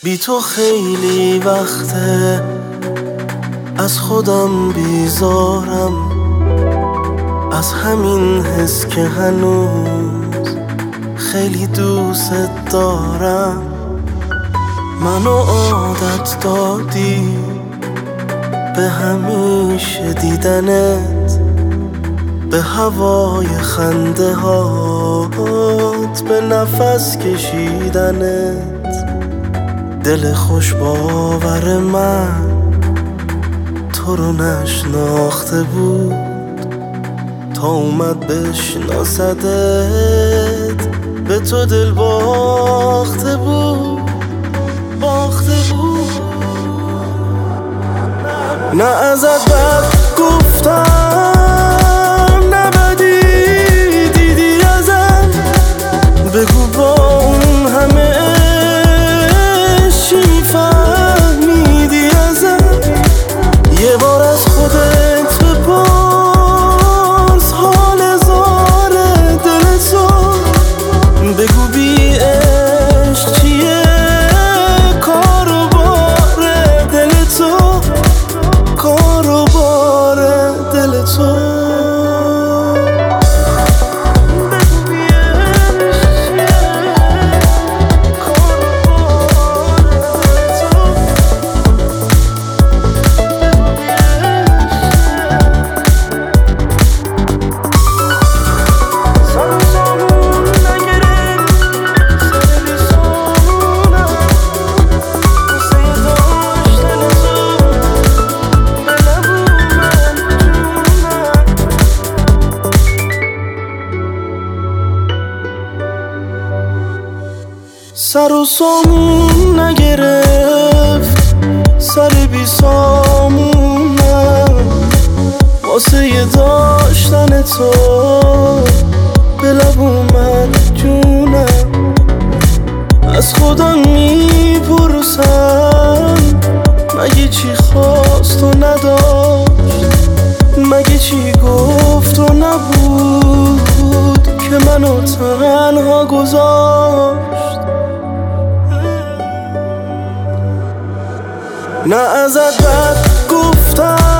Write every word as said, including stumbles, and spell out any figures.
بی تو خیلی وقته از خودم بیزارم، از همین حس که هنوز خیلی دوست دارم. منو عادت دادی به همیشه دیدنت، به هوای خنده هات، به نفس کشیدنت. دل خوش باور من تو رو نشناخته بود تا اومد بشناسدت، به تو دل باخته بود باخته بود. نه ازت بد گفتم، نه بدی دیدی ازم، بگو با اون همه چی میفهمیدی ازم. یه بار از خودت بپرس حال زار دل تو، بگو بی عشق چیه کار و بار دل تو، کار و بار دل تو. سر و سامون نگرفت، سر بی سامونم، واسه یه داشتن تو به لب اومد جونم. از خودم میپرسم مگه چی خواست و نداشت، مگه چی گفت و نبود که منو تنها گذاشت. نه ازت بد گفتم،